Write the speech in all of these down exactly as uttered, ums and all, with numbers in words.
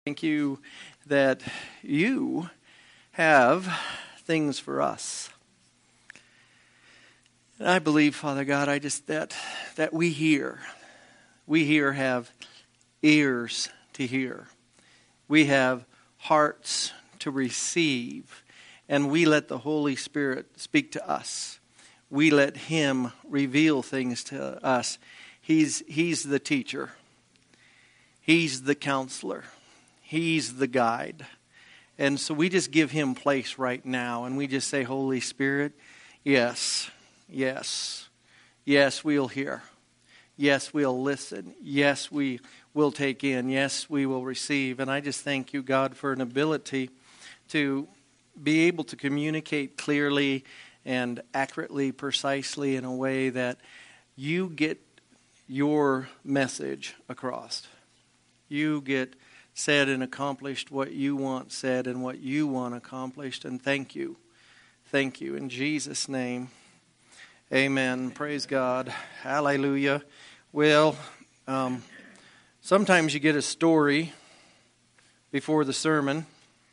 Thank you that you have things for us. And I believe, Father God, I just that that we hear. We here have ears to hear. We have hearts to receive. And we let the Holy Spirit speak to us. We let Him reveal things to us. He's, he's the teacher. He's the counselor. He's the guide. And so we just give Him place right now. And we just say, Holy Spirit, yes, yes, yes, we'll hear. Yes, we'll listen. Yes, we will take in. Yes, we will receive. And I just thank you, God, for an ability to be able to communicate clearly and accurately, precisely in a way that you get your message across. You get said and accomplished what you want said and what you want accomplished. And thank you. Thank you. In Jesus' name, amen. Praise God. Hallelujah. Well, um, sometimes you get a story before the sermon.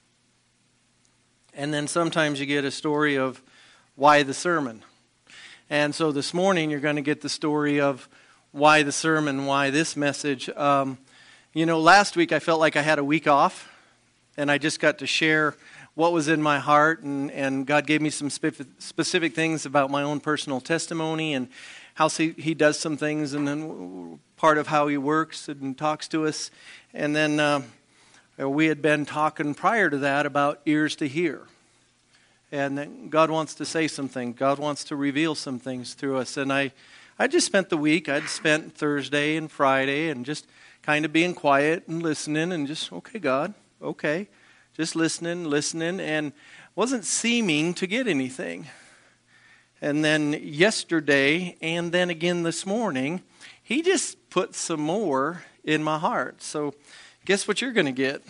And then sometimes you get a story of why the sermon. And so this morning you're going to get the story of why the sermon, why this message. Um, You know, last week I felt like I had a week off, and I just got to share what was in my heart, and, and God gave me some spe- specific things about my own personal testimony and how he, he does some things, and then part of how He works and talks to us. And then uh, we had been talking prior to that about ears to hear. And then God wants to say something. God wants to reveal some things through us. And I, I just spent the week, I'd spent Thursday and Friday and just kind of being quiet and listening and just, okay, God, okay. Just listening, listening, and wasn't seeming to get anything. And then yesterday, and then again this morning, He just put some more in my heart. So guess what you're going to get?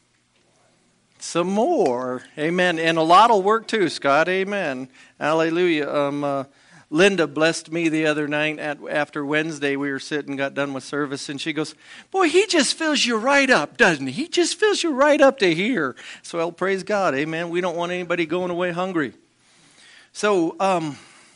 Some more. Amen. And a lot will work too, Scott. Amen. Hallelujah. Um, uh, Linda blessed me the other night at, after Wednesday. We were sitting, got done with service, and she goes, boy, he just fills you right up, doesn't he? He just fills you right up to here. So, well, praise God. Amen. We don't want anybody going away hungry. So, um,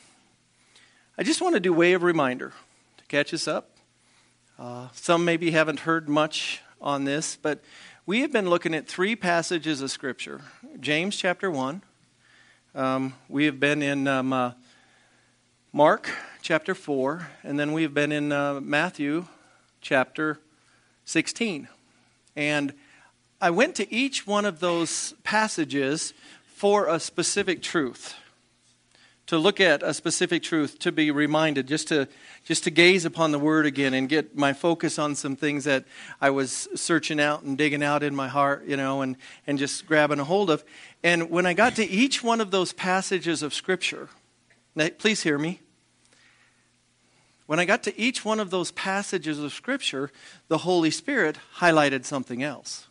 I just want to do way of reminder to catch us up. Uh, some maybe haven't heard much on this, but we have been looking at three passages of Scripture. James chapter one. Um, we have been in um, uh, Mark chapter four, and then we've been in uh, Matthew chapter sixteen. And I went to each one of those passages for a specific truth, to look at a specific truth, to be reminded, just to just to gaze upon the Word again and get my focus on some things that I was searching out and digging out in my heart, you know, and, and just grabbing a hold of. And when I got to each one of those passages of Scripture, now, please hear me. When I got to each one of those passages of Scripture, the Holy Spirit highlighted something else.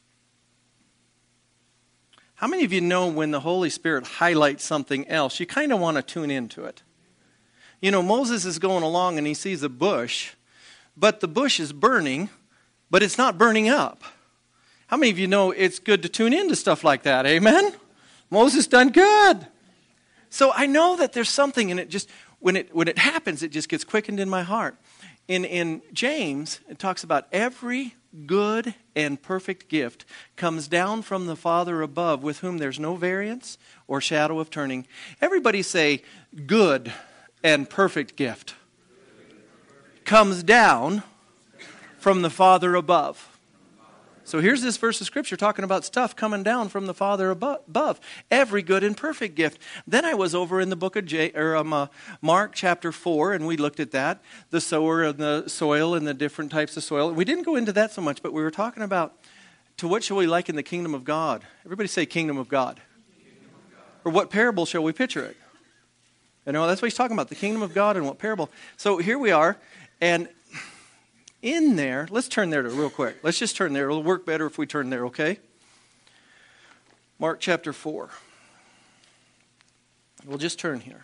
How many of you know when the Holy Spirit highlights something else, you kind of want to tune into it? You know, Moses is going along and he sees a bush, but the bush is burning, but it's not burning up. How many of you know it's good to tune into stuff like that? Amen? Moses done good. So I know that there's something in it just... When it when it happens, it just gets quickened in my heart. In in James, it talks about every good and perfect gift comes down from the Father above, with whom there's no variance or shadow of turning. Everybody say, good and perfect gift comes down from the Father above. So here's this verse of Scripture talking about stuff coming down from the Father above. Every good and perfect gift. Then I was over in the book of J, or, um, uh, Mark chapter four, and we looked at that. The sower and the soil and the different types of soil. We didn't go into that so much, but we were talking about, to what shall we liken the kingdom of God? Everybody say kingdom of God. Kingdom of God. Or what parable shall we picture it? You know, that's what he's talking about, the kingdom of God and what parable. So here we are, and in there, let's turn there to real quick. Let's just turn there. It'll work better if we turn there, okay? Mark chapter four. We'll just turn here.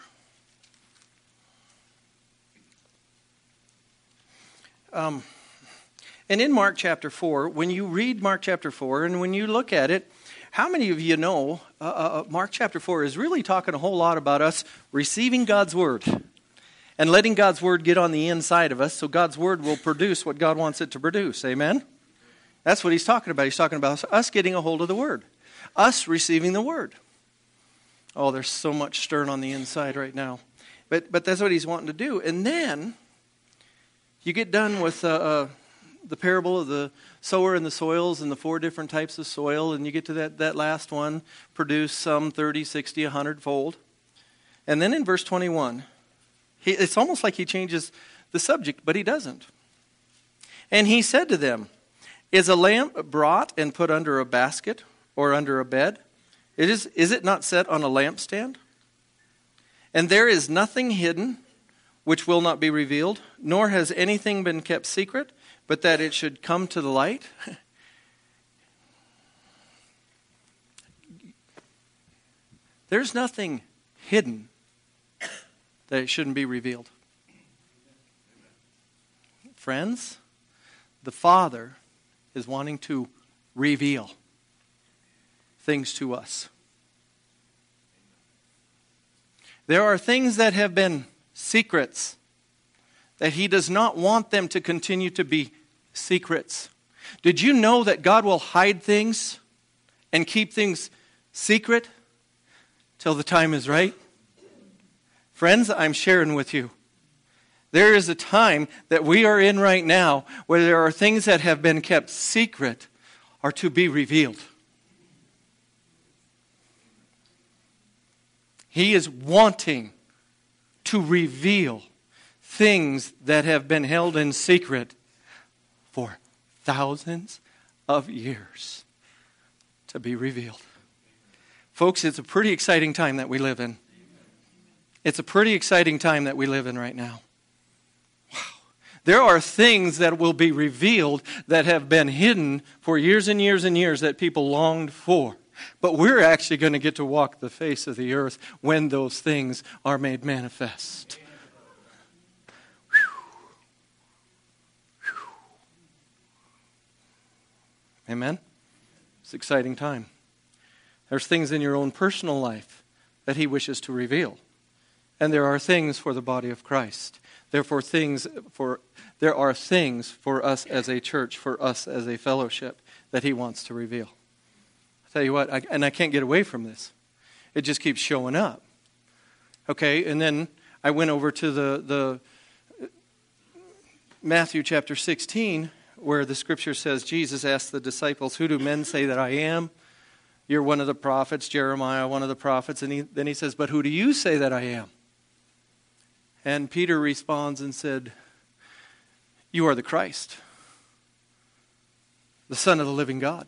Um, And in Mark chapter four, when you read Mark chapter four and when you look at it, how many of you know uh, uh, Mark chapter four is really talking a whole lot about us receiving God's word and letting God's word get on the inside of us so God's word will produce what God wants it to produce. Amen? That's what he's talking about. He's talking about us getting a hold of the word, us receiving the word. Oh, there's so much stirring on the inside right now. But but that's what he's wanting to do. And then you get done with uh, uh, the parable of the sower and the soils and the four different types of soil, and you get to that, that last one, produce some thirty, sixty, one hundred fold. And then in verse twenty-one, he, it's almost like he changes the subject, but he doesn't. And he said to them, is a lamp brought and put under a basket or under a bed? It is, is it not set on a lampstand? And there is nothing hidden which will not be revealed, nor has anything been kept secret, but that it should come to the light. There's nothing hidden that it shouldn't be revealed. Friends, the Father is wanting to reveal things to us. There are things that have been secrets that he does not want them to continue to be secrets. Did you know that God will hide things and keep things secret till the time is right? Friends, I'm sharing with you. There is a time that we are in right now where there are things that have been kept secret are to be revealed. He is wanting to reveal things that have been held in secret for thousands of years to be revealed. Folks, it's a pretty exciting time that we live in. It's a pretty exciting time that we live in right now. Wow. There are things that will be revealed that have been hidden for years and years and years that people longed for. But we're actually going to get to walk the face of the earth when those things are made manifest. Whew. Whew. Amen? It's an exciting time. There's things in your own personal life that he wishes to reveal. And there are things for the body of Christ. Therefore, things for there are things for us as a church, for us as a fellowship that he wants to reveal. Tell you what, I, and I can't get away from this. It just keeps showing up. Okay, and then I went over to the, the Matthew chapter sixteen, where the scripture says, Jesus asked the disciples, who do men say that I am? You're one of the prophets, Jeremiah, one of the prophets. And he, then he says, but who do you say that I am? And Peter responds and said, you are the Christ, the Son of the living God.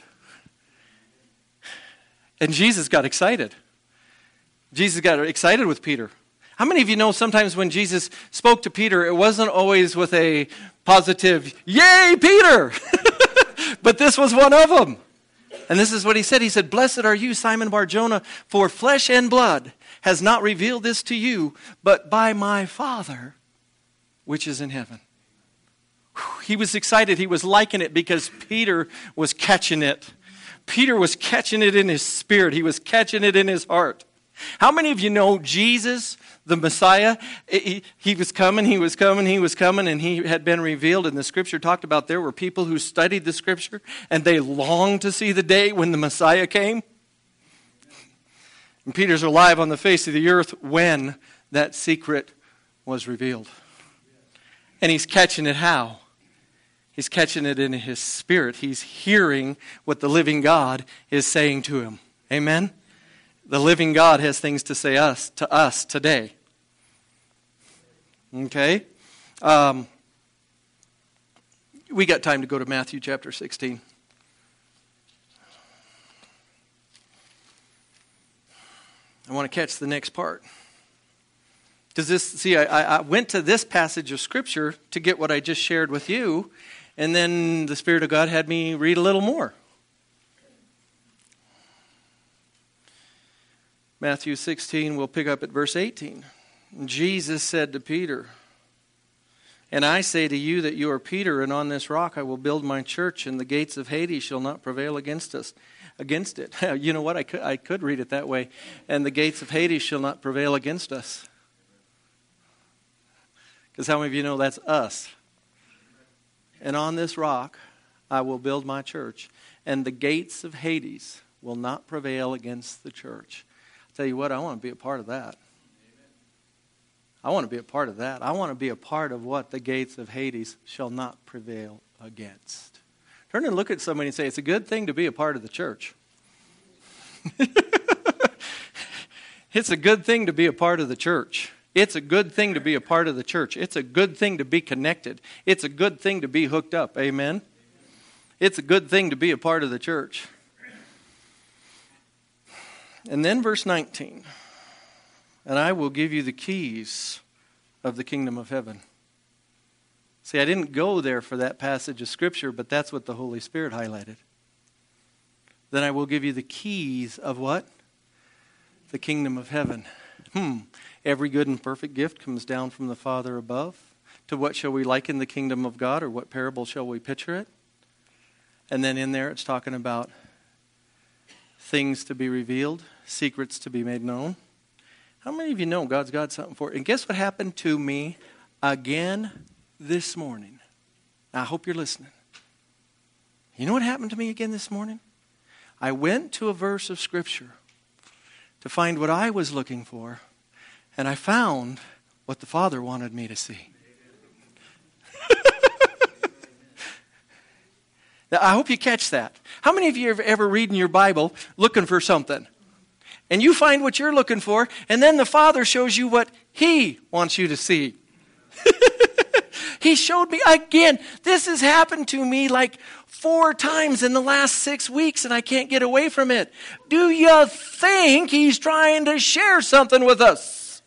And Jesus got excited. Jesus got excited with Peter. How many of you know sometimes when Jesus spoke to Peter, it wasn't always with a positive, yay, Peter! But this was one of them. And this is what he said. He said, blessed are you, Simon Bar-Jonah, for flesh and blood has not revealed this to you, but by my Father, which is in heaven. Whew, he was excited. He was liking it because Peter was catching it. Peter was catching it in his spirit. He was catching it in his heart. How many of you know Jesus, the Messiah? He, he was coming, he was coming, he was coming, and he had been revealed. And the scripture talked about there were people who studied the scripture, and they longed to see the day when the Messiah came. And Peter's alive on the face of the earth when that secret was revealed. And he's catching it how? He's catching it in his spirit. He's hearing what the living God is saying to him. Amen? The living God has things to say us to us today. Okay? Um, we got time to go to Matthew chapter sixteen. I want to catch the next part. Does this, see, I, I went to this passage of Scripture to get what I just shared with you, and then the Spirit of God had me read a little more. Matthew sixteen, we'll pick up at verse eighteen. Jesus said to Peter, And I say to you that you are Peter, and on this rock I will build my church, and the gates of Hades shall not prevail against us, against it. You know what? I could, I could read it that way. And the gates of Hades shall not prevail against us. Because how many of you know that's us? And on this rock I will build my church, and the gates of Hades will not prevail against the church. I'll tell you what, I want to be a part of that. I want to be a part of that. I want to be a part of what the gates of Hades shall not prevail against. Turn and look at somebody and say, it's a good thing to be a part of the church. It's a good thing to be a part of the church. It's a good thing to be a part of the church. It's a good thing to be connected. It's a good thing to be hooked up. Amen? It's a good thing to be a part of the church. And then verse nineteen. And I will give you the keys of the kingdom of heaven. See, I didn't go there for that passage of Scripture, but that's what the Holy Spirit highlighted. Then I will give you the keys of what? The kingdom of heaven. Hmm. Every good and perfect gift comes down from the Father above. To what shall we liken the kingdom of God, or what parable shall we picture it? And then in there it's talking about things to be revealed, secrets to be made known. How many of you know God's got something for it? And guess what happened to me again this morning? I hope you're listening. You know what happened to me again this morning? I went to a verse of Scripture to find what I was looking for, and I found what the Father wanted me to see. Now, I hope you catch that. How many of you have ever reading your Bible looking for something? And you find what you're looking for, and then the Father shows you what He wants you to see. He showed me again. This has happened to me like four times in the last six weeks, and I can't get away from it. Do you think He's trying to share something with us?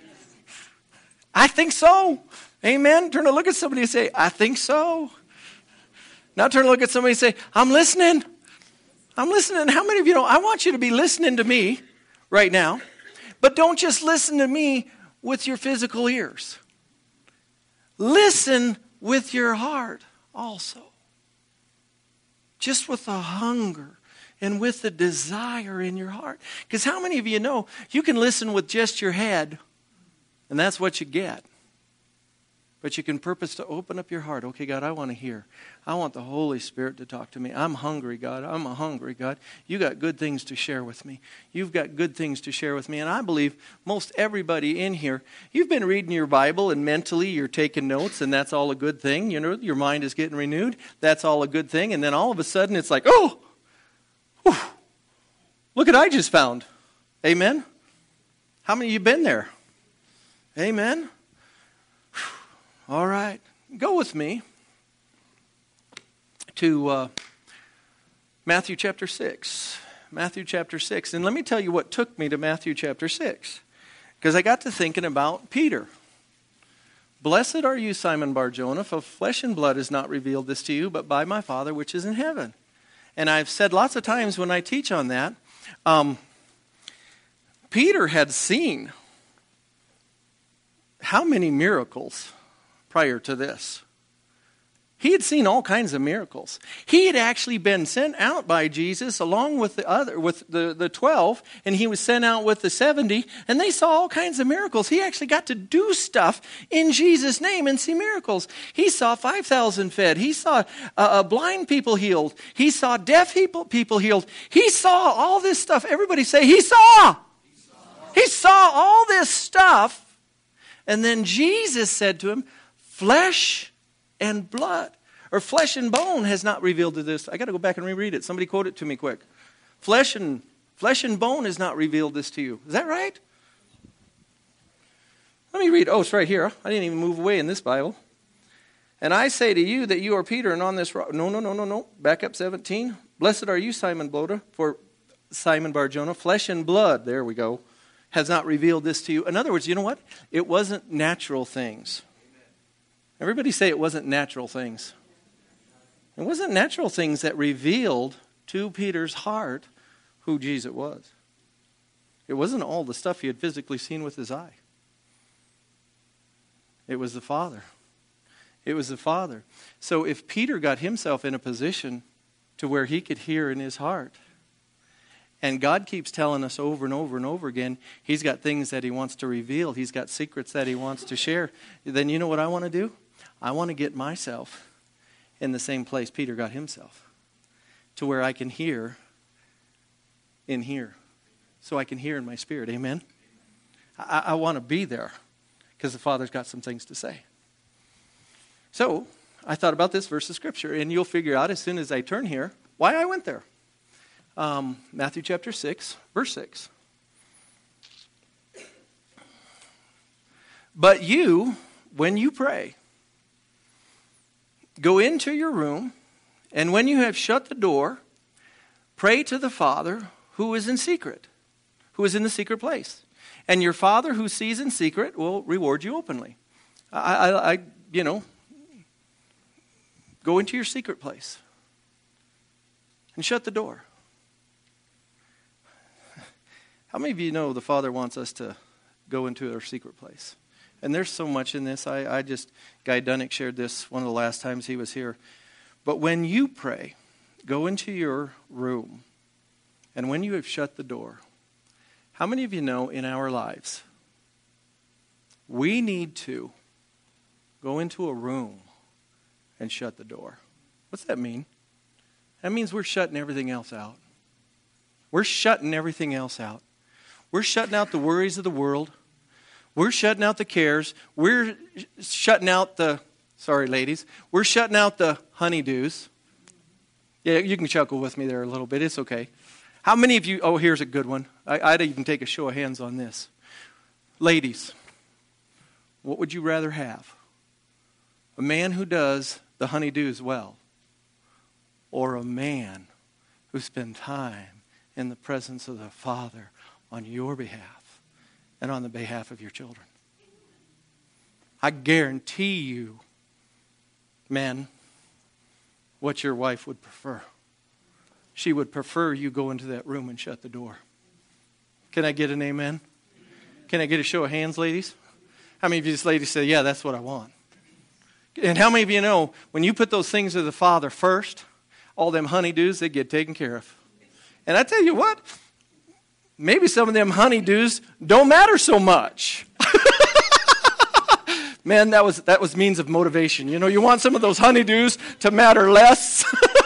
I think so. Amen. Turn to look at somebody and say, I think so. Now turn to look at somebody and say, I'm listening. I'm listening. How many of you know, I want you to be listening to me right now, but don't just listen to me with your physical ears. Listen with your heart also. Just with a hunger and with a desire in your heart. Because how many of you know you can listen with just your head and that's what you get. But you can purpose to open up your heart. Okay, God, I want to hear. I want the Holy Spirit to talk to me. I'm hungry, God. I'm a hungry God. You got good things to share with me. You've got good things to share with me. And I believe most everybody in here, you've been reading your Bible and mentally you're taking notes, and that's all a good thing. You know, your mind is getting renewed. That's all a good thing. And then all of a sudden it's like, oh, whew, look what I just found. Amen? How many of you been there? Amen? All right, go with me to uh, Matthew chapter six. Matthew chapter six. And let me tell you what took me to Matthew chapter six. Because I got to thinking about Peter. Blessed are you, Simon Bar-Jonah, for flesh and blood has not revealed this to you, but by my Father which is in heaven. And I've said lots of times when I teach on that, um, Peter had seen how many miracles prior to this. He had seen all kinds of miracles. He had actually been sent out by Jesus along with the other, with the, the twelve, and he was sent out with the seventy, and they saw all kinds of miracles. He actually got to do stuff in Jesus' name and see miracles. He saw five thousand fed. He saw uh, blind people healed. He saw deaf people, people healed. He saw all this stuff. Everybody say, he saw. He saw. He saw all this stuff. And then Jesus said to him, flesh and blood, or flesh and bone has not revealed to this. I got to go back and reread it. Somebody quote it to me quick. Flesh and flesh and bone has not revealed this to you. Is that right? Let me read. Oh, it's right here. I didn't even move away in this Bible. And I say to you that you are Peter, and on this rock. No, no, no, no, no. Back up seventeen. Blessed are you, Simon Bloda, for Simon Bar-Jonah. Flesh and blood, there we go, has not revealed this to you. In other words, you know what? It wasn't natural things. Everybody say it wasn't natural things. It wasn't natural things that revealed to Peter's heart who Jesus was. It wasn't all the stuff he had physically seen with his eye. It was the Father. It was the Father. So if Peter got himself in a position to where he could hear in his heart, and God keeps telling us over and over and over again, he's got things that he wants to reveal. He's got secrets that he wants to share. Then you know what I want to do? I want to get myself in the same place Peter got himself, to where I can hear in here. So I can hear in my spirit. Amen? I, I want to be there because the Father's got some things to say. So I thought about this verse of Scripture, and you'll figure out as soon as I turn here why I went there. Um, Matthew chapter six, verse six. But you, when you pray, go into your room, and when you have shut the door, pray to the Father who is in secret, who is in the secret place. And your Father who sees in secret will reward you openly. I, I, I you know, go into your secret place and shut the door. How many of you know the Father wants us to go into our secret place? And there's so much in this. I, I just, Guy Dunnick shared this one of the last times he was here. But when you pray, go into your room, and when you have shut the door, how many of you know in our lives, we need to go into a room and shut the door? What's that mean? That means we're shutting everything else out. We're shutting everything else out. We're shutting out the worries of the world. We're shutting out the cares. We're shutting out the, sorry ladies, we're shutting out the honeydews. Yeah, you can chuckle with me there a little bit. It's okay. How many of you, oh, here's a good one. I, I'd even take a show of hands on this. Ladies, what would you rather have? A man who does the honeydews well, or a man who spends time in the presence of the Father on your behalf and on the behalf of your children? I guarantee you, men, what your wife would prefer. She would prefer you go into that room and shut the door. Can I get an amen? Can I get a show of hands, ladies? How many of you ladies say, yeah, that's what I want? And how many of you know, when you put those things of the Father first, all them honeydews, they get taken care of. And I tell you what, maybe some of them honeydews don't matter so much. Man, that was that was means of motivation. You know, you want some of those honeydews to matter less.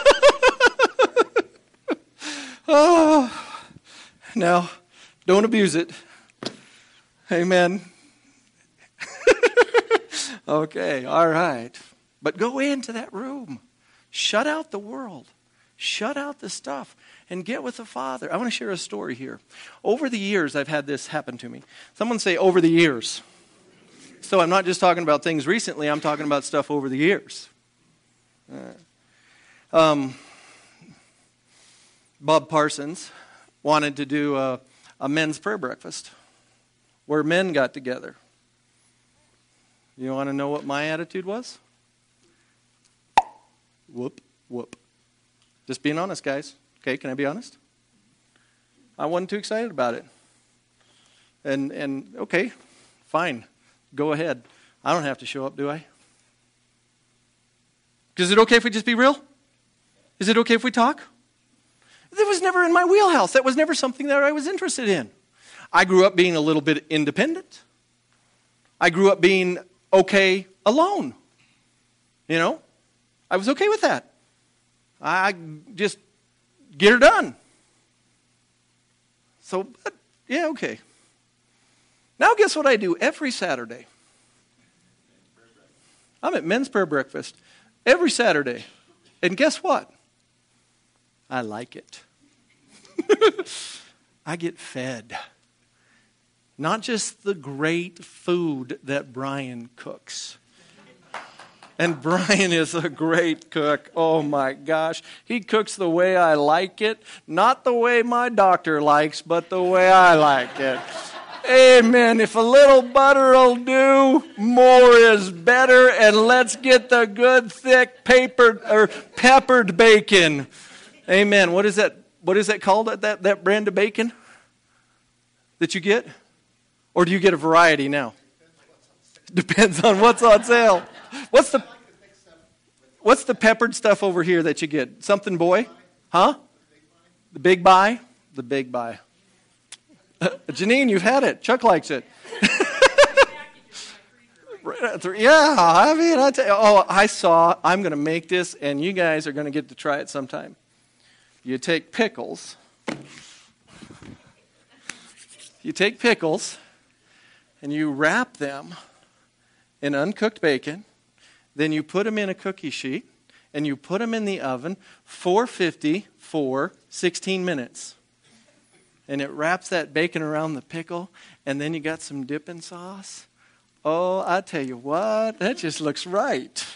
Oh, now, don't abuse it. Amen. Okay, all right. But go into that room. Shut out the world. Shut out the stuff and get with the Father. I want to share a story here. Over the years, I've had this happen to me. Someone say, over the years. So I'm not just talking about things recently. I'm talking about stuff over the years. Uh, um, Bob Parsons wanted to do a, a men's prayer breakfast where men got together. You want to know what my attitude was? Whoop, whoop. Just being honest, guys. Okay, can I be honest? I wasn't too excited about it. And, and okay, fine. Go ahead. I don't have to show up, do I? Is it okay if we just be real? Is it okay if we talk? That was never in my wheelhouse. That was never something that I was interested in. I grew up being a little bit independent. I grew up being okay alone. You know? I was okay with that. I just get her done. So, but, yeah, okay. Now guess what I do every Saturday? I'm at men's prayer breakfast every Saturday. And guess what? I like it. I get fed. Not just the great food that Brian cooks. And Brian is a great cook. Oh my gosh. He cooks the way I like it. Not the way my doctor likes, but the way I like it. Amen. If a little butter will do, more is better. And let's get the good, thick, papered or peppered bacon. Amen. What is that? What is that called? That, that that brand of bacon that you get? Or do you get a variety now? Depends on what's on sale. What's the what's the peppered stuff over here that you get? Something boy? Huh? The Big Buy? The Big Buy. Janine, you've had it. Chuck likes it. Yeah, I mean, I tell you, oh, I saw, I'm going to make this, and you guys are going to get to try it sometime. You take pickles. You take pickles, and you wrap them in uncooked bacon. Then you put them in a cookie sheet, and you put them in the oven, four fifty for sixteen minutes. And it wraps that bacon around the pickle, and then you got some dipping sauce. Oh, I tell you what, that just looks right.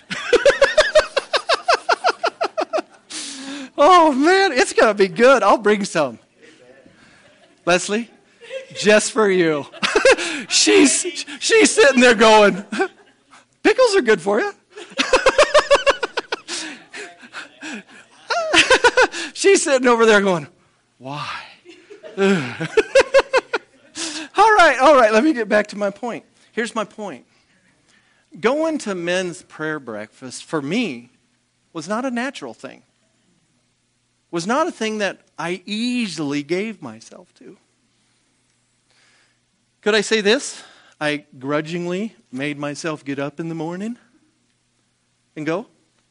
Oh, man, it's going to be good. I'll bring some. Leslie, just for you. she's she's sitting there going, pickles are good for you. She's sitting over there going, why? all right, all right, let me get back to my point. Here's my point. Going to men's prayer breakfast, for me, was not a natural thing. Was not a thing that I easily gave myself to. Could I say this? I grudgingly made myself get up in the morning and go.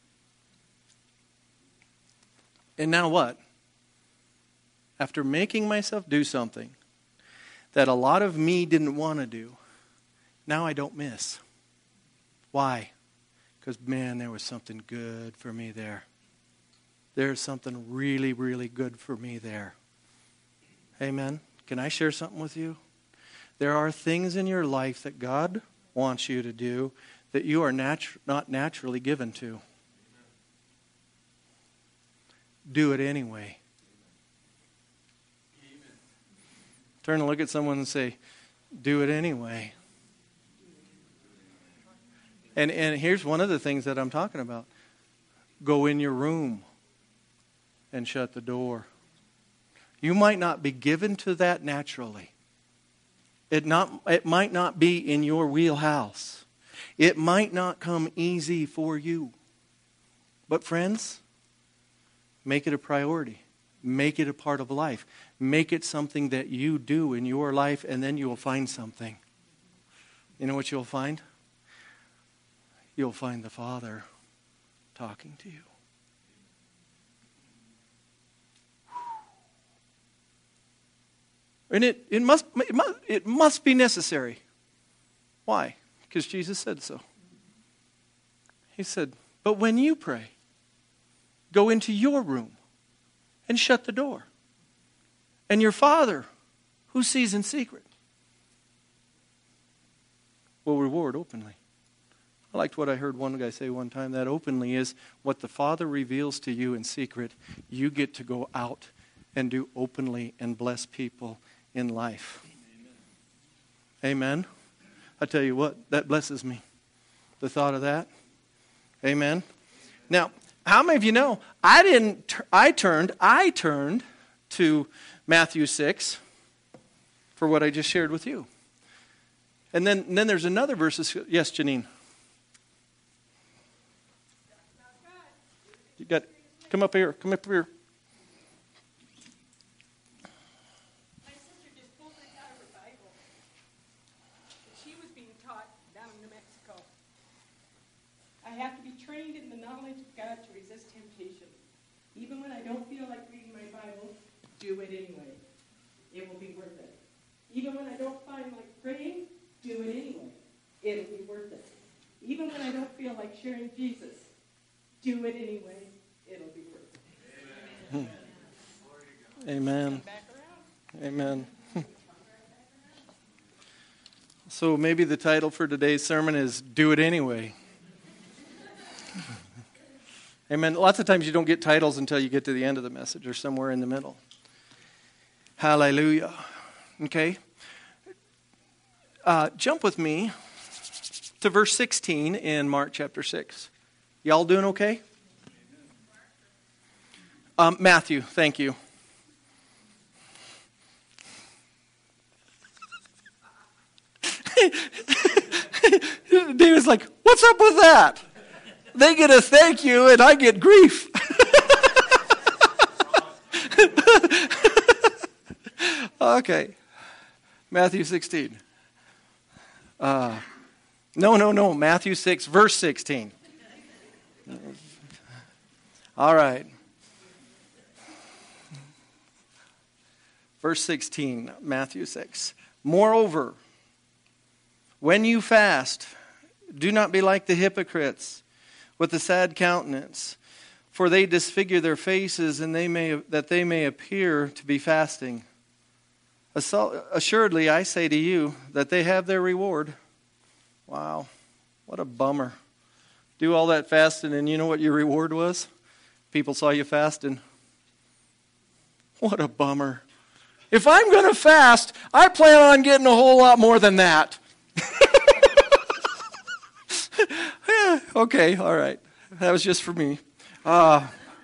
And now what? After making myself do something that a lot of me didn't want to do, now I don't miss. Why? Because, man, there was something good for me there. There's something really, really good for me there. Amen? Can I share something with you? There are things in your life that God wants you to do that you are natu- not naturally given to. Do it anyway. Turn and look at someone and say, do it anyway. And and here's one of the things that I'm talking about. Go in your room and shut the door. You might not be given to that naturally. It not it might not be in your wheelhouse. It might not come easy for you. But friends, make it a priority. Make it a part of life. Make it something that you do in your life, and then you will find something. You know what you'll find? You'll find the Father talking to you. And it, it, must, it, must, it must be necessary. Why? Because Jesus said so. He said, but when you pray, go into your room and shut the door. And your Father, who sees in secret, will reward openly. I liked what I heard one guy say one time, that openly is what the Father reveals to you in secret, you get to go out and do openly and bless people in life. Amen. Amen. I tell you what, that blesses me. The thought of that. Amen. Now, how many of you know, I didn't, I turned, I turned to Matthew six for what I just shared with you. And then, and then there's another verse. Yes, Janine. You got, come up here, come up here. My sister just pulled this out of her Bible. She was being taught down in New Mexico. I have to be trained in the knowledge of God to resist temptation. Even when I don't feel like reading my Bible, do it anyway. It will be worth it. Even when I don't find like praying, do it anyway. It'll be worth it. Even when I don't feel like sharing Jesus, do it anyway. It'll be worth it. Amen. Amen. So maybe the title for today's sermon is Do It Anyway. Amen. Lots of times you don't get titles until you get to the end of the message or somewhere in the middle. Hallelujah. Okay. Uh, jump with me to verse sixteen in Mark chapter six. Y'all doing okay? Um, Matthew, thank you. David's like, what's up with that? they get a thank you and I get grief. Okay. Matthew sixteen. Uh, no, no, no. Matthew six, verse sixteen. All right. Verse sixteen, Matthew six. Moreover, when you fast, do not be like the hypocrites with the sad countenance, for they disfigure their faces, and they may that they may appear to be fasting. Assuredly, I say to you that they have their reward. Wow, what a bummer. Do all that fasting, and you know what your reward was? People saw you fasting. What a bummer. If I'm going to fast, I plan on getting a whole lot more than that. Yeah, okay, all right. That was just for me. Uh,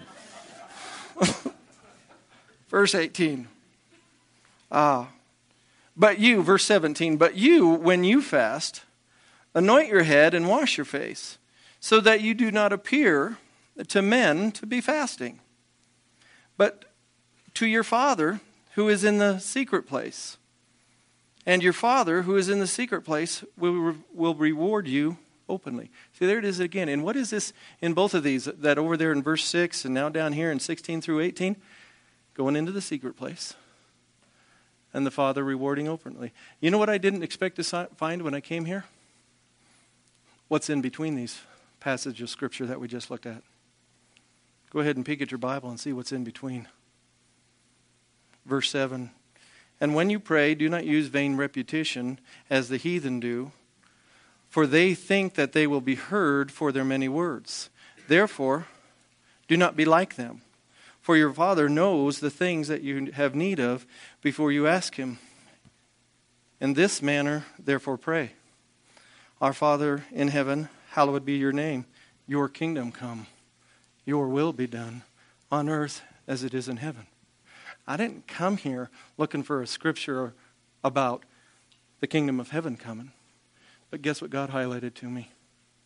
verse eighteen. Uh, but you, verse seventeen, but you, when you fast, anoint your head and wash your face, so that you do not appear to men to be fasting, but to your Father who is in the secret place. And your Father who is in the secret place will, will reward you openly. See, there it is again. And what is this in both of these? That over there in verse six and now down here in sixteen through eighteen, going into the secret place. And the Father rewarding openly. You know what I didn't expect to find when I came here? What's in between these passages of Scripture that we just looked at? Go ahead and peek at your Bible and see what's in between. Verse seven, and when you pray, do not use vain repetition as the heathen do, for they think that they will be heard for their many words. Therefore, do not be like them, for your Father knows the things that you have need of before you ask Him. In this manner, therefore, pray. Our Father in heaven, hallowed be your name. Your kingdom come. Your will be done on earth as it is in heaven. I didn't come here looking for a scripture about the kingdom of heaven coming. But guess what God highlighted to me?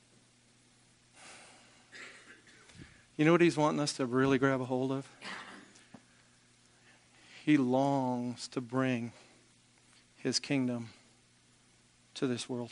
You know what He's wanting us to really grab a hold of? He longs to bring His kingdom to this world.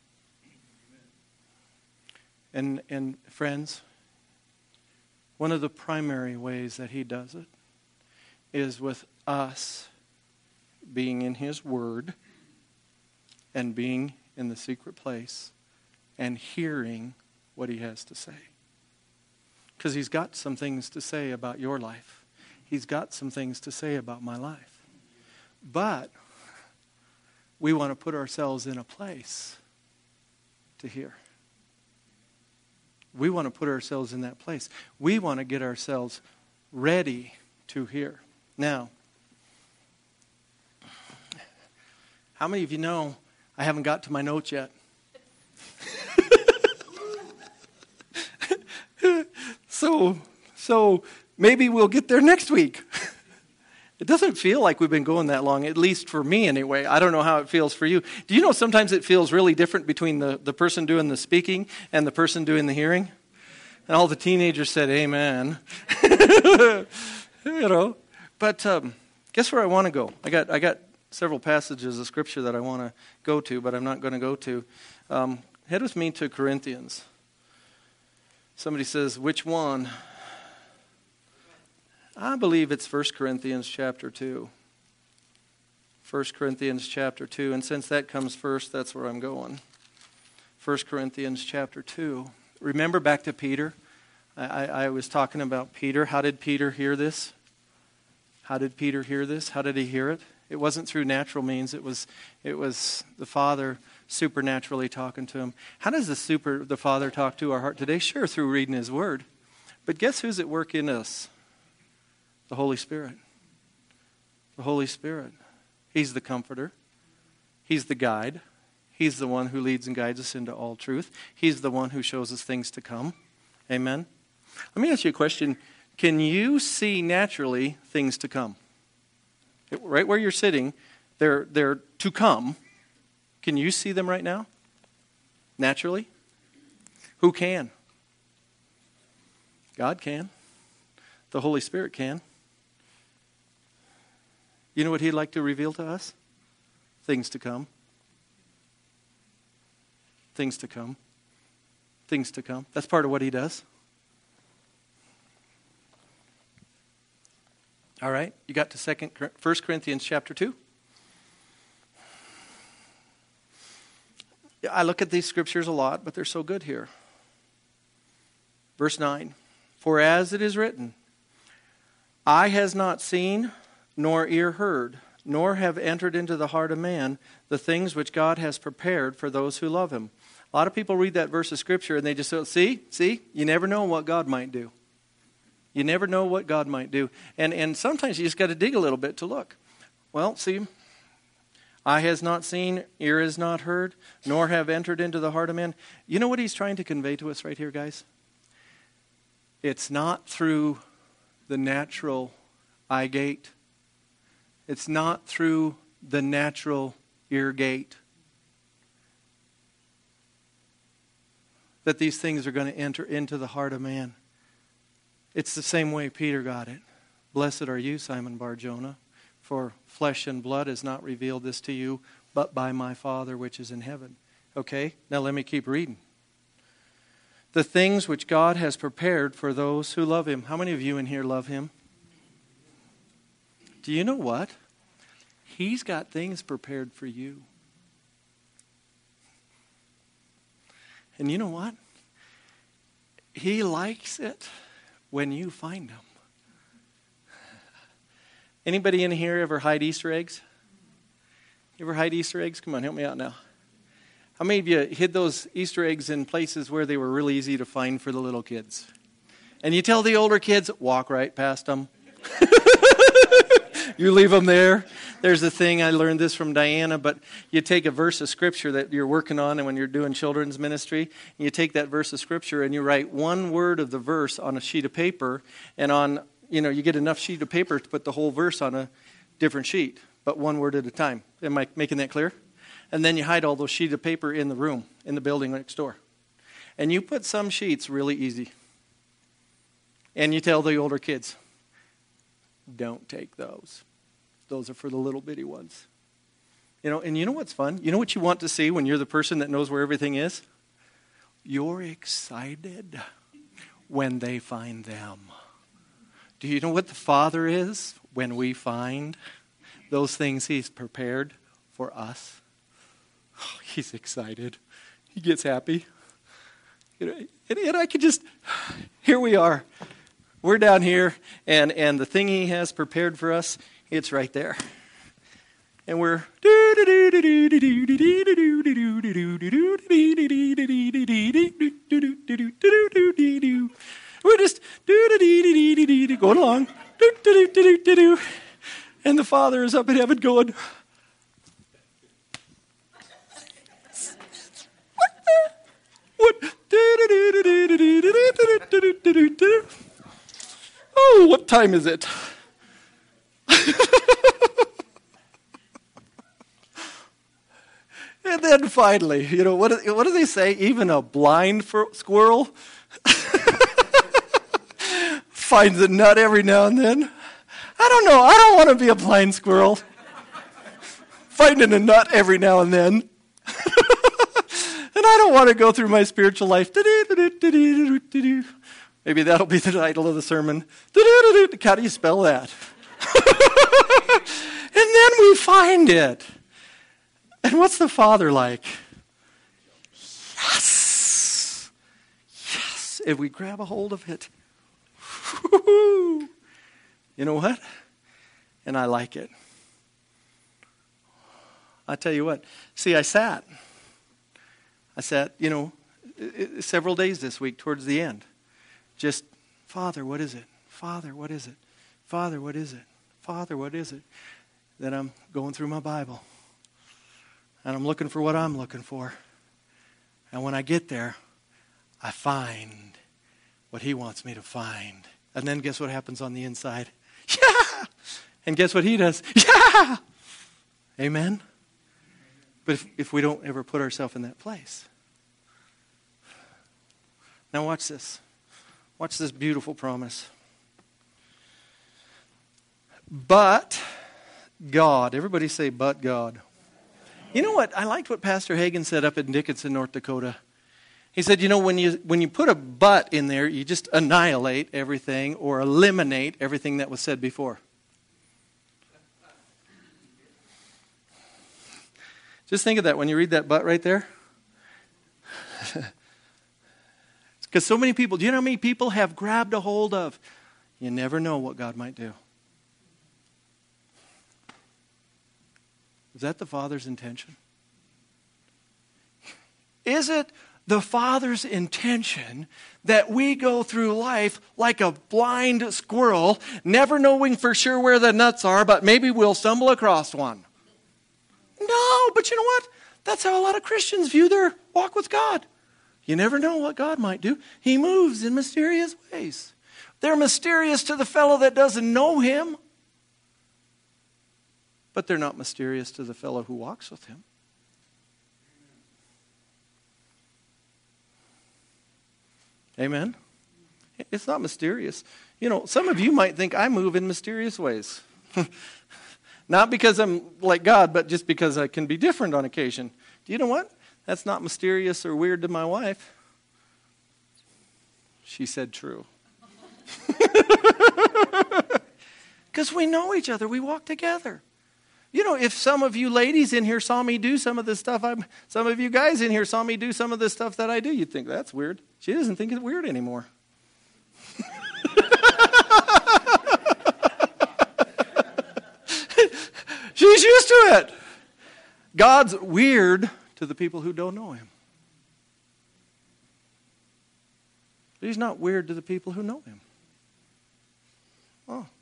And, and friends, one of the primary ways that He does it is with us being in His Word and being in the secret place and hearing what He has to say. Because He's got some things to say about your life. He's got some things to say about my life. But we want to put ourselves in a place to hear. We want to put ourselves in that place. We want to get ourselves ready to hear. Now, how many of you know I haven't got to my notes yet? so, so maybe we'll get there next week. It doesn't feel like we've been going that long, at least for me anyway. I don't know how it feels for you. Do you know sometimes it feels really different between the, the person doing the speaking and the person doing the hearing? And all the teenagers said, amen. You know. But um, guess where I want to go? I got I got several passages of Scripture that I want to go to, but I'm not going to go to. Um, head with me to Corinthians. Somebody says, which one? I believe it's First Corinthians chapter two. First Corinthians chapter two. And since that comes first, that's where I'm going. First Corinthians chapter two. Remember back to Peter? I, I was talking about Peter. How did Peter hear this? How did Peter hear this? How did he hear it? It wasn't through natural means. It was it was the Father supernaturally talking to him. How does the super the Father talk to our heart today? Sure, through reading His Word. But guess who's at work in us? The Holy Spirit. The Holy Spirit. He's the comforter. He's the guide. He's the one who leads and guides us into all truth. He's the one who shows us things to come. Amen? Let me ask you a question. Can you see naturally things to come? Right where you're sitting, they're, they're to come. Can you see them right now? Naturally? Who can? God can. The Holy Spirit can. You know what He'd like to reveal to us? Things to come. Things to come. Things to come. That's part of what He does. All right, you got to second, First Corinthians chapter two. I look at these scriptures a lot, but they're so good here. Verse nine. For as it is written, eye has not seen, nor ear heard, nor have entered into the heart of man the things which God has prepared for those who love Him. A lot of people read that verse of Scripture and they just say, see, see, you never know what God might do. You never know what God might do. And and sometimes you just got to dig a little bit to look. Well, see, eye has not seen, ear has not heard, nor have entered into the heart of man. You know what He's trying to convey to us right here, guys? It's not through the natural eye gate. It's not through the natural ear gate that these things are going to enter into the heart of man. It's the same way Peter got it. Blessed are you, Simon Bar-Jonah, for flesh and blood has not revealed this to you, but by my Father which is in heaven. Okay, now let me keep reading. The things which God has prepared for those who love Him. How many of you in here love Him? Do you know what? He's got things prepared for you. And you know what? He likes it when you find them. Anybody in here ever hide Easter eggs? You ever hide Easter eggs? Come on, help me out now. How many of you hid those Easter eggs in places where they were really easy to find for the little kids? And you tell the older kids, walk right past them. You leave them there. There's a thing, I learned this from Diana, but you take a verse of Scripture that you're working on and when you're doing children's ministry, and you take that verse of Scripture and you write one word of the verse on a sheet of paper, and on, you know, you get enough sheet of paper to put the whole verse on a different sheet, but one word at a time. Am I making that clear? And then you hide all those sheets of paper in the room, in the building next door. And you put some sheets really easy. And you tell the older kids, don't take those. Those are for the little bitty ones. You know, and you know what's fun? You know what you want to see when you're the person that knows where everything is? You're excited when they find them. Do you know what the Father is when we find those things He's prepared for us? Oh, He's excited. He gets happy. You know, and, and I could just, here we are. We're down here, and, and the thing He has prepared for us, it's right there. And we're we're just going along. And the Father is up in heaven going, what? Oh, what time is it? And then finally, you know, what do, what do they say? Even a blind squirrel finds a nut every now and then. I don't know. I don't want to be a blind squirrel finding a nut every now and then. And I don't want to go through my spiritual life. Maybe that'll be the title of the sermon. How do you spell that? And then we find it. And what's the Father like? Yes! Yes! If we grab a hold of it. Woo-hoo. You know what? And I like it. I tell you what. See, I sat. I sat, you know, several days this week towards the end. Just, Father, what is it? Father, what is it? Father, what is it? Father, what is it? Then I'm going through my Bible. And I'm looking for what I'm looking for. And when I get there, I find what He wants me to find. And then guess what happens on the inside? Yeah! And guess what He does? Yeah! Amen? But if, if we don't ever put ourselves in that place. Now watch this. Watch this beautiful promise. But God. Everybody say, but God. You know what? I liked what Pastor Hagen said up in Dickinson, North Dakota. He said, you know, when you when you put a but in there, you just annihilate everything or eliminate everything that was said before. Just think of that when you read that but right there. Because so many people, do you know how many people have grabbed a hold of? You never know what God might do. Is that the Father's intention? Is it the Father's intention that we go through life like a blind squirrel, never knowing for sure where the nuts are, but maybe we'll stumble across one? No, but you know what? That's how a lot of Christians view their walk with God. You never know what God might do. He moves in mysterious ways. They're mysterious to the fellow that doesn't know Him, but they're not mysterious to the fellow who walks with Him. Amen? It's not mysterious. You know, some of you might think I move in mysterious ways. Not because I'm like God, but just because I can be different on occasion. Do you know what? That's not mysterious or weird to my wife. She said true. Because we know each other. We walk together. You know, if some of you ladies in here saw me do some of the stuff, I'm, some of you guys in here saw me do some of the stuff that I do, you'd think, that's weird. She doesn't think it's weird anymore. She's used to it. God's weird to the people who don't know Him. But He's not weird to the people who know Him. Oh.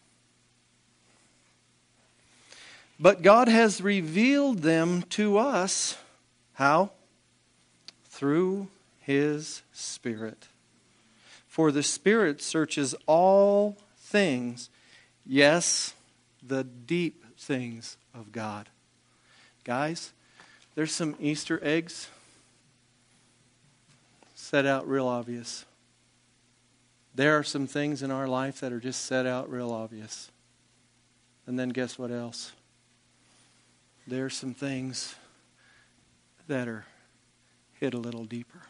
But God has revealed them to us. How? Through His Spirit. For the Spirit searches all things, yes, the deep things of God. Guys, there's some Easter eggs set out real obvious. There are some things in our life that are just set out real obvious. And then guess what else? There's some things that are hid a little deeper.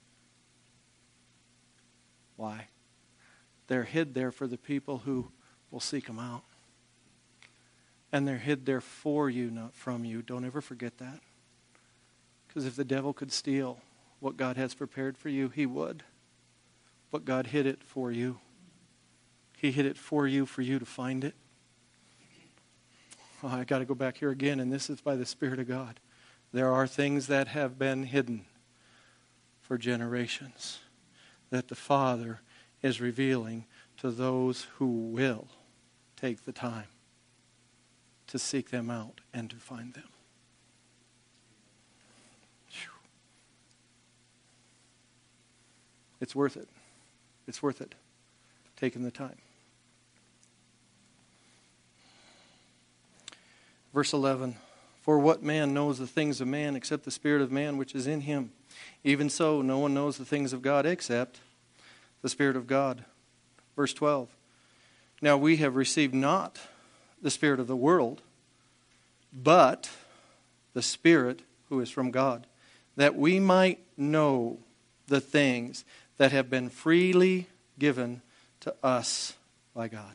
Why? They're hid there for the people who will seek them out. And they're hid there for you, not from you. Don't ever forget that. Because if the devil could steal what God has prepared for you, he would. But God hid it for you. He hid it for you, for you to find it. Oh, I got to go back here again, and this is by the Spirit of God. There are things that have been hidden for generations that the Father is revealing to those who will take the time to seek them out and to find them. Whew. It's worth it. It's worth it. Taking the time. Verse eleven. For what man knows the things of man except the spirit of man which is in him? Even so, no one knows the things of God except the Spirit of God. Verse twelve. Now we have received not the spirit of the world, but the Spirit who is from God, that we might know the things that have been freely given to us by God.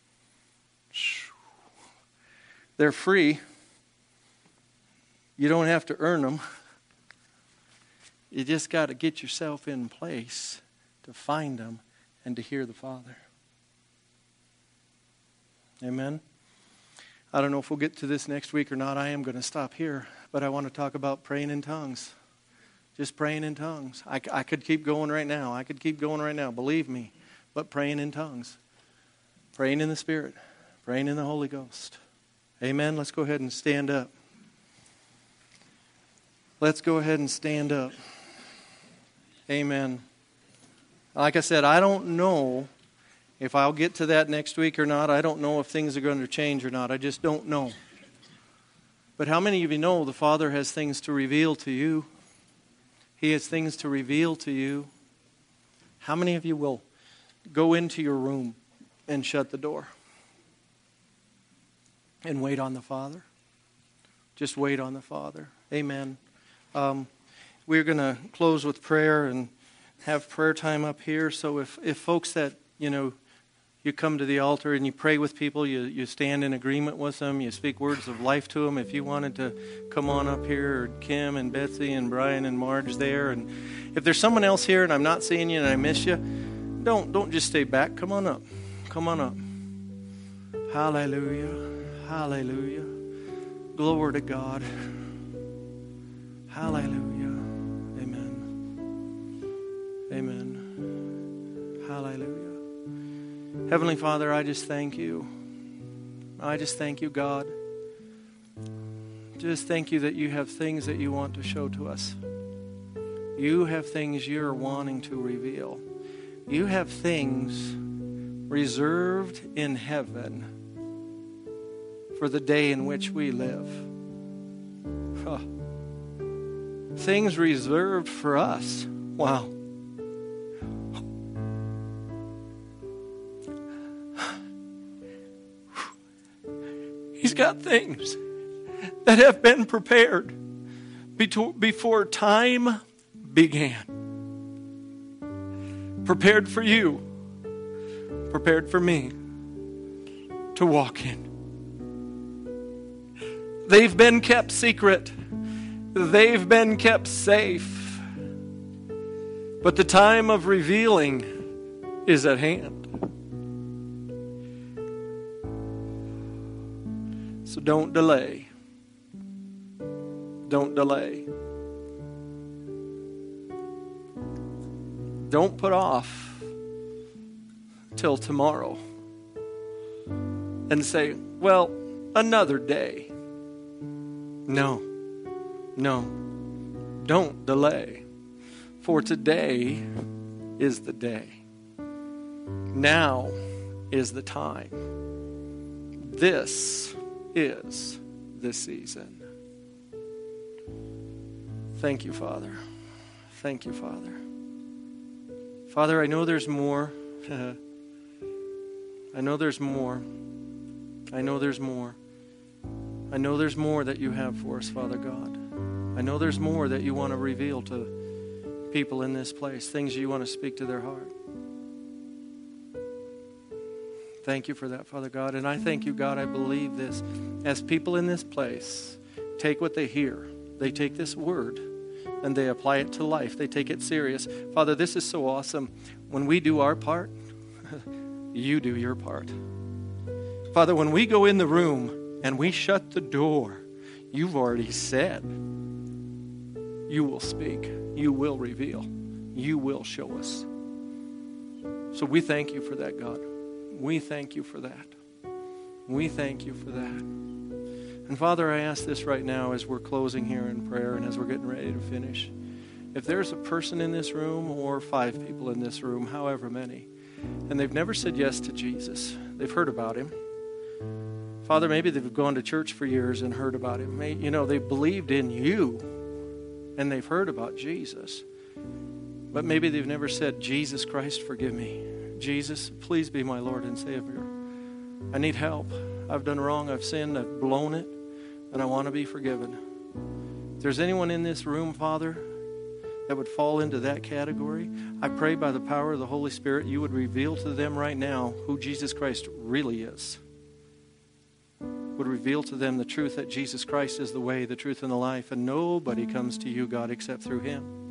They're free. You don't have to earn them. You just got to get yourself in place to find them and to hear the Father. Amen. I don't know if we'll get to this next week or not. I am going to stop here. But I want to talk about praying in tongues. Just praying in tongues. I, I could keep going right now. I could keep going right now. Believe me. But praying in tongues. Praying in the Spirit. Praying in the Holy Ghost. Amen. Let's go ahead and stand up. Let's go ahead and stand up. Amen. Like I said, I don't know if I'll get to that next week or not. I don't know if things are going to change or not. I just don't know. But how many of you know the Father has things to reveal to you? He has things to reveal to you. How many of you will go into your room and shut the door. And wait on the Father. Just wait on the Father. Amen. Um, we're going to close with prayer and have prayer time up here. So if, if folks that, you know, you come to the altar and you pray with people, you, you stand in agreement with them, you speak words of life to them. If you wanted to come on up here, or Kim and Betsy and Brian and Marge there. And if there's someone else here and I'm not seeing you and I miss you, don't, don't just stay back. Come on up. Come on up. Hallelujah. Hallelujah. Glory to God. Hallelujah. Amen. Amen. Hallelujah. Heavenly Father, I just thank you. I just thank you, God. Just thank you that you have things that you want to show to us. You have things you're wanting to reveal. You have things reserved in heaven for the day in which we live. Huh. Things reserved for us. Wow. He's got things that have been prepared before time began. Prepared for you. Prepared for me to walk in. They've been kept secret. They've been kept safe. But the time of revealing is at hand. So don't delay. Don't delay. Don't put off till tomorrow and say, well, another day. No, no, don't delay, for today is the day. Now is the time. This is the season. Thank you, Father. Thank you, Father. Father, I know there's more. I know there's more. I know there's more. I know there's more that you have for us, Father God. I know there's more that you want to reveal to people in this place, things you want to speak to their heart. Thank you for that, Father God. And I thank you, God, I believe this. As people in this place take what they hear, they take this word and they apply it to life. They take it serious. Father, this is so awesome. When we do our part, you do your part. Father, when we go in the room and we shut the door, you've already said you will speak, you will reveal, you will show us. So we thank you for that, God. We thank you for that. We thank you for that. And Father, I ask this right now as we're closing here in prayer and as we're getting ready to finish. If there's a person in this room or five people in this room, however many, and they've never said yes to Jesus, they've heard about him. Father, maybe they've gone to church for years and heard about him. You know, they believed in you and they've heard about Jesus. But maybe they've never said, Jesus Christ, forgive me. Jesus, please be my Lord and Savior. I need help. I've done wrong. I've sinned. I've blown it. And I want to be forgiven. If there's anyone in this room, Father, that would fall into that category, I pray by the power of the Holy Spirit, you would reveal to them right now who Jesus Christ really is. Would reveal to them the truth that Jesus Christ is the way, the truth, and the life, and nobody comes to you, God, except through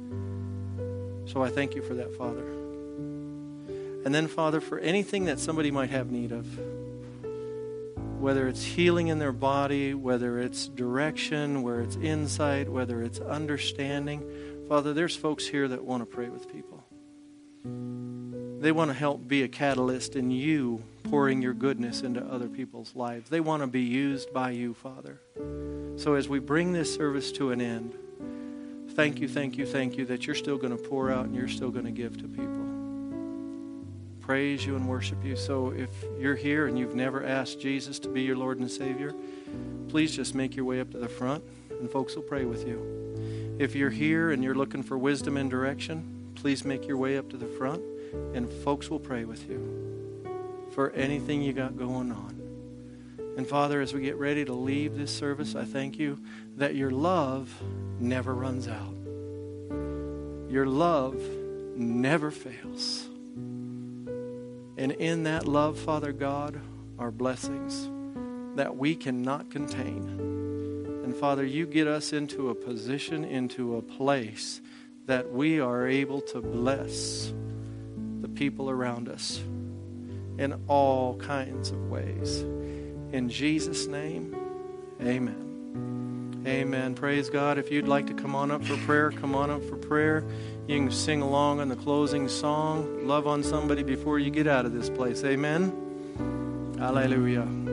him. So I thank you for that, Father. And then, Father, for anything that somebody might have need of, whether it's healing in their body, whether it's direction, whether it's insight, whether it's understanding, Father, there's folks here that want to pray with people. They want to help be a catalyst in you pouring your goodness into other people's lives. They want to be used by you, Father. So as we bring this service to an end, thank you, thank you, thank you that you're still going to pour out and you're still going to give to people. Praise you and worship you. So if you're here and you've never asked Jesus to be your Lord and Savior, please just make your way up to the front and folks will pray with you. If you're here and you're looking for wisdom and direction, please make your way up to the front and folks will pray with you for anything you got going on. And Father, as we get ready to leave this service, I thank you that your love never runs out. Your love never fails. And in that love, Father God, are blessings that we cannot contain. And Father, you get us into a position, into a place that we are able to bless the people around us in all kinds of ways. In Jesus' name, amen. Amen. Praise God. If you'd like to come on up for prayer, come on up for prayer. You can sing along on the closing song. Love on somebody before you get out of this place. Amen. Hallelujah.